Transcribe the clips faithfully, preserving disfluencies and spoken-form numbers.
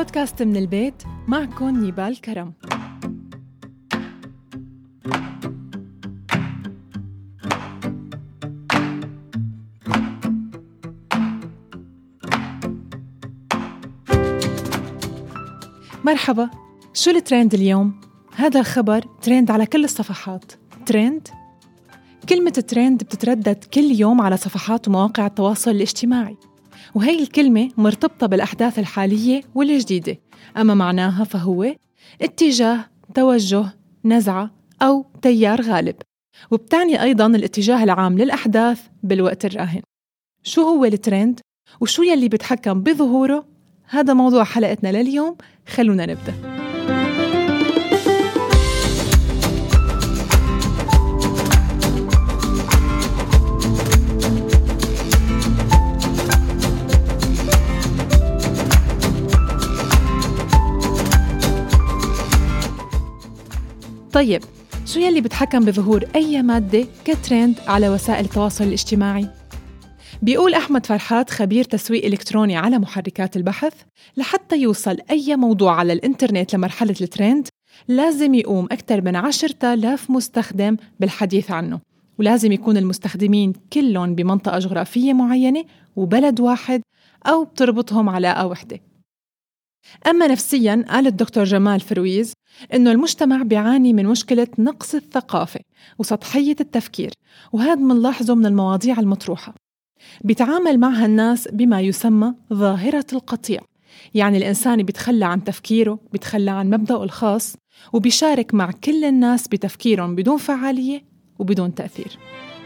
بودكاست من البيت، معكم نيبال كرم. مرحبا، شو الترند اليوم؟ هذا الخبر ترند على كل الصفحات. ترند؟ كلمة ترند بتتردد كل يوم على صفحات ومواقع التواصل الاجتماعي، وهي الكلمة مرتبطة بالأحداث الحالية والجديدة، أما معناها فهو اتجاه، توجه، نزعة أو تيار غالب، وبتعني أيضاً الاتجاه العام للأحداث بالوقت الراهن. شو هو الترند؟ وشو يلي بتحكم بظهوره؟ هذا موضوع حلقتنا لليوم، خلونا نبدأ. طيب، شو يلي بتحكم بظهور أي مادة كترند على وسائل التواصل الاجتماعي؟ بيقول أحمد فرحات، خبير تسويق إلكتروني على محركات البحث، لحتى يوصل أي موضوع على الإنترنت لمرحلة الترند لازم يقوم أكثر من عشرة آلاف مستخدم بالحديث عنه، ولازم يكون المستخدمين كلهم بمنطقة جغرافية معينة وبلد واحد أو بتربطهم علاقة وحدة. أما نفسياً، قال الدكتور جمال فرويز إنه المجتمع بيعاني من مشكلة نقص الثقافة وسطحية التفكير، وهذا منلاحظه من المواضيع المطروحة. بيتعامل معها الناس بما يسمى ظاهرة القطيع، يعني الإنسان بيتخلى عن تفكيره، بيتخلى عن مبدأه الخاص، وبيشارك مع كل الناس بتفكيرهم بدون فعالية وبدون تأثير.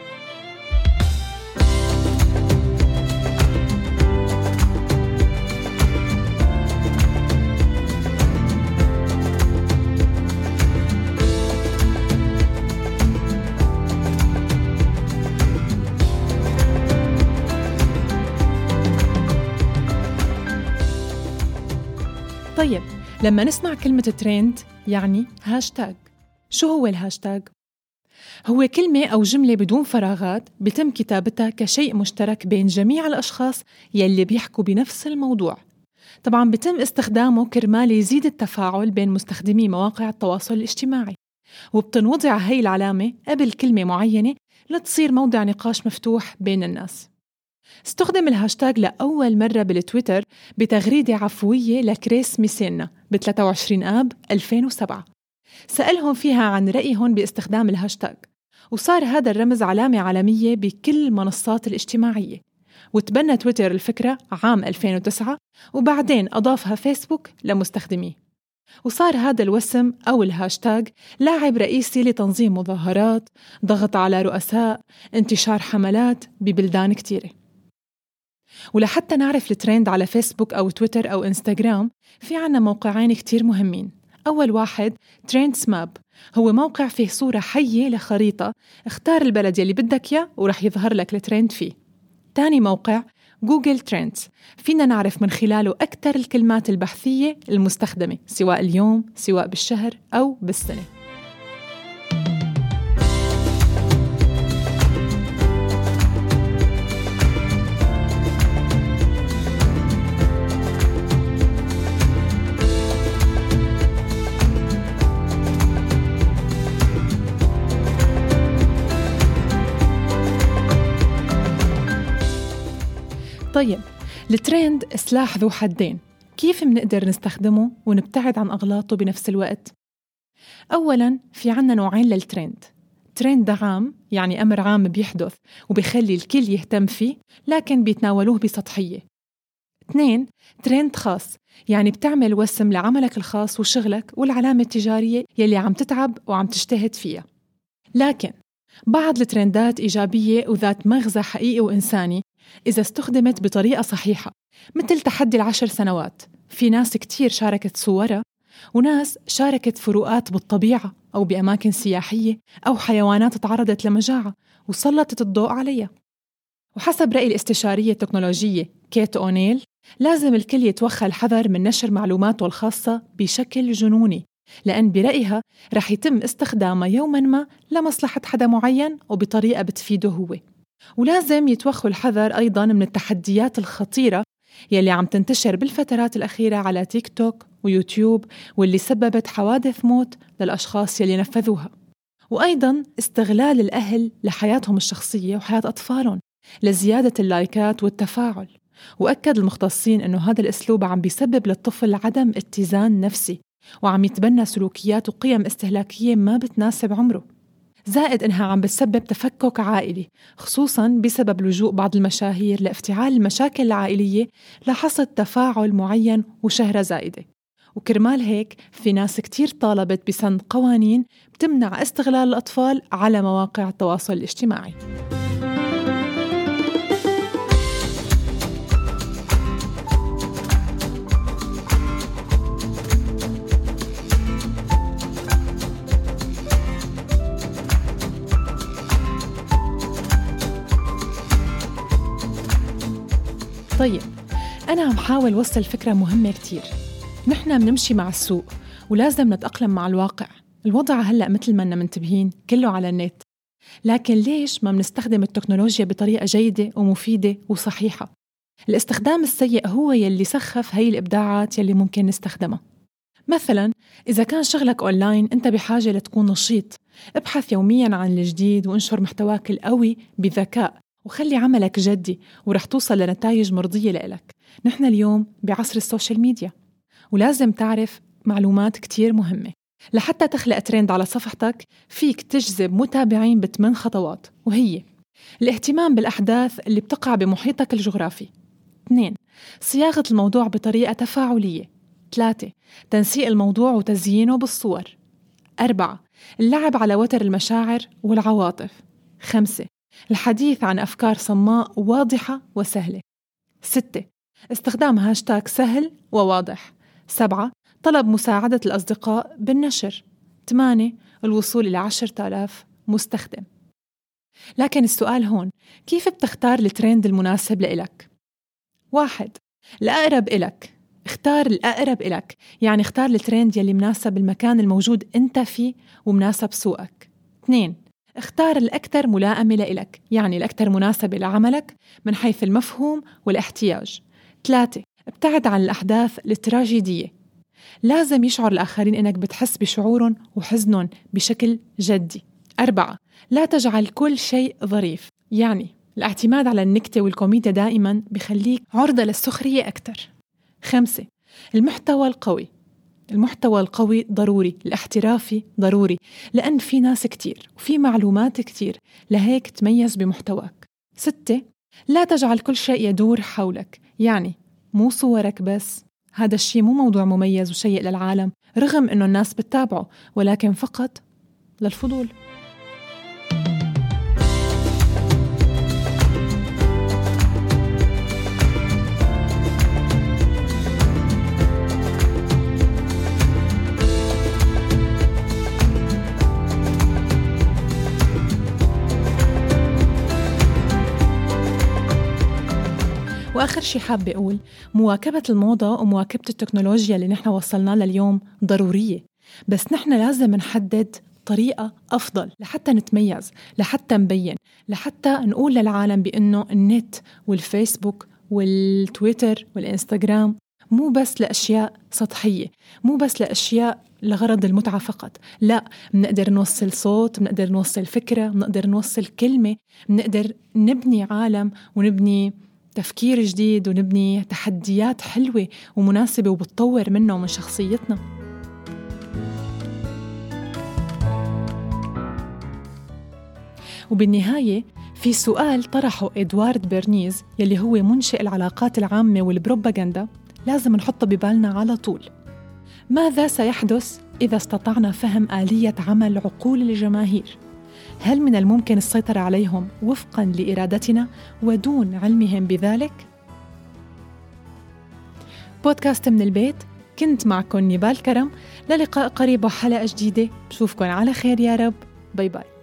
طيب، لما نسمع كلمة ترند يعني هاشتاج. شو هو الهاشتاج؟ هو كلمة أو جملة بدون فراغات بتم كتابتها كشيء مشترك بين جميع الأشخاص يلي بيحكوا بنفس الموضوع. طبعاً بتم استخدامه كرمال يزيد التفاعل بين مستخدمي مواقع التواصل الاجتماعي، وبتنوضع هاي العلامة قبل كلمة معينة لتصير موضع نقاش مفتوح بين الناس. استخدم الهاشتاج لأول مرة بالتويتر بتغريدة عفوية لكريس ميسينا ب ثلاثة وعشرين آب ألفين وسبعة، سألهم فيها عن رأيهم باستخدام الهاشتاج، وصار هذا الرمز علامة عالمية بكل المنصات الاجتماعية. وتبنى تويتر الفكرة عام ألفين وتسعة، وبعدين أضافها فيسبوك لمستخدميه، وصار هذا الوسم أو الهاشتاج لاعب رئيسي لتنظيم مظاهرات، ضغط على رؤساء، انتشار حملات ببلدان كتيرة. ولحتى نعرف الترند على فيسبوك أو تويتر أو إنستغرام، في عنا موقعين كتير مهمين. أول واحد ترندز ماب، هو موقع فيه صورة حية لخريطة، اختار البلد يلي بدك إياه ورح يظهر لك الترند فيه. تاني موقع جوجل ترندز، فينا نعرف من خلاله أكثر الكلمات البحثية المستخدمة، سواء اليوم، سواء بالشهر أو بالسنة. طيب، الترند سلاح ذو حدين، كيف منقدر نستخدمه ونبتعد عن أغلاطه بنفس الوقت؟ أولاً، في عنا نوعين للترند. ترند عام، يعني أمر عام بيحدث وبيخلي الكل يهتم فيه لكن بيتناولوه بسطحية. اثنين، ترند خاص، يعني بتعمل وسم لعملك الخاص وشغلك والعلامة التجارية يلي عم تتعب وعم تجتهد فيها. لكن بعض الترندات إيجابية وذات مغزى حقيقي وإنساني إذا استخدمت بطريقة صحيحة، مثل تحدي العشر سنوات. في ناس كتير شاركت صورها، وناس شاركت فروقات بالطبيعة أو بأماكن سياحية أو حيوانات تعرضت لمجاعة وسلطت الضوء عليها. وحسب رأي الاستشارية التكنولوجية كيت أونيل، لازم الكل يتوخى الحذر من نشر معلوماته الخاصة بشكل جنوني، لأن برأيها رح يتم استخدامها يوماً ما لمصلحة حدا معين وبطريقة بتفيده هو. ولازم يتوخوا الحذر أيضاً من التحديات الخطيرة يلي عم تنتشر بالفترات الأخيرة على تيك توك ويوتيوب، واللي سببت حوادث موت للأشخاص يلي نفذوها. وأيضاً استغلال الأهل لحياتهم الشخصية وحياة أطفالهم لزيادة اللايكات والتفاعل. وأكد المختصين أنه هذا الأسلوب عم بيسبب للطفل عدم اتزان نفسي، وعم يتبنى سلوكيات وقيم استهلاكية ما بتناسب عمره. زائد إنها عم بتسبب تفكك عائلي، خصوصاً بسبب لجوء بعض المشاهير لافتعال المشاكل العائلية لحصد تفاعل معين وشهرة زائدة. وكرمال هيك في ناس كتير طالبت بسن قوانين بتمنع استغلال الأطفال على مواقع التواصل الاجتماعي. طيب، أنا عم حاول وصل فكرة مهمة كتير. نحن بنمشي مع السوق ولازم نتأقلم مع الواقع. الوضع هلأ مثل ما أننا منتبهين كله على النت، لكن ليش ما بنستخدم التكنولوجيا بطريقة جيدة ومفيدة وصحيحة؟ الاستخدام السيء هو يلي سخف هاي الإبداعات يلي ممكن نستخدمها. مثلاً إذا كان شغلك أونلاين أنت بحاجة لتكون نشيط، ابحث يومياً عن الجديد وانشر محتواك القوي بذكاء، وخلي عملك جدي ورح توصل لنتائج مرضية لإلك. نحن اليوم بعصر السوشيال ميديا، ولازم تعرف معلومات كتير مهمة. لحتى تخلق ترند على صفحتك فيك تجذب متابعين بثمان خطوات، وهي الاهتمام بالأحداث اللي بتقع بمحيطك الجغرافي. اثنين، صياغة الموضوع بطريقة تفاعلية. ثلاثة، تنسيق الموضوع وتزيينه بالصور. أربعة، اللعب على وتر المشاعر والعواطف. خمسة، الحديث عن أفكار صماء واضحة وسهلة. ستة، استخدام هاشتاغ سهل وواضح. سبعة، طلب مساعدة الأصدقاء بالنشر. ثمانية، الوصول إلى عشرة آلاف مستخدم. لكن السؤال هون، كيف بتختار الترند المناسب لإلك؟ واحد، الأقرب إلك. اختار الأقرب إلك، يعني اختار الترند يلي مناسب المكان الموجود أنت فيه ومناسب سوقك. اثنين، اختار الأكثر ملائمة لإلك، يعني الأكثر مناسبة لعملك من حيث المفهوم والاحتياج. ثلاثة، ابتعد عن الأحداث التراجيدية. لازم يشعر الآخرين إنك بتحس بشعورهم وحزنهم بشكل جدي. أربعة، لا تجعل كل شيء ظريف، يعني الاعتماد على النكتة والكوميديا دائما بيخليك عرضة للسخرية أكتر. خمسة، المحتوى القوي. المحتوى القوي ضروري، الاحترافي ضروري، لأن في ناس كتير وفي معلومات كتير، لهيك تميز بمحتواك. ستة، لا تجعل كل شيء يدور حولك، يعني مو صورك بس. هذا الشيء مو موضوع مميز وشيء للعالم رغم إنه الناس بتتابعه، ولكن فقط للفضول. وآخر شي حابة أقول، مواكبة الموضة ومواكبة التكنولوجيا اللي نحن وصلنا لليوم ضرورية، بس نحن لازم نحدد طريقة أفضل لحتى نتميز، لحتى نبين، لحتى نقول للعالم بأنه النت والفيسبوك والتويتر والإنستغرام مو بس لأشياء سطحية، مو بس لأشياء لغرض المتعة فقط. لا، بنقدر نوصل صوت، بنقدر نوصل فكرة، بنقدر نوصل كلمة، بنقدر نبني عالم ونبني تفكير جديد ونبني تحديات حلوة ومناسبة وبتطور منه ومن شخصيتنا. وبالنهاية في سؤال طرحه إدوارد بيرنيز يلي هو منشئ العلاقات العامة والبروباغندا لازم نحطه ببالنا على طول. ماذا سيحدث إذا استطعنا فهم آلية عمل عقول الجماهير؟ هل من الممكن السيطرة عليهم وفقاً لإرادتنا ودون علمهم بذلك؟ بودكاست من البيت، كنت معكم نيبال كرم، للقاء قريب وحلقة جديدة. بشوفكن على خير يا رب. باي باي.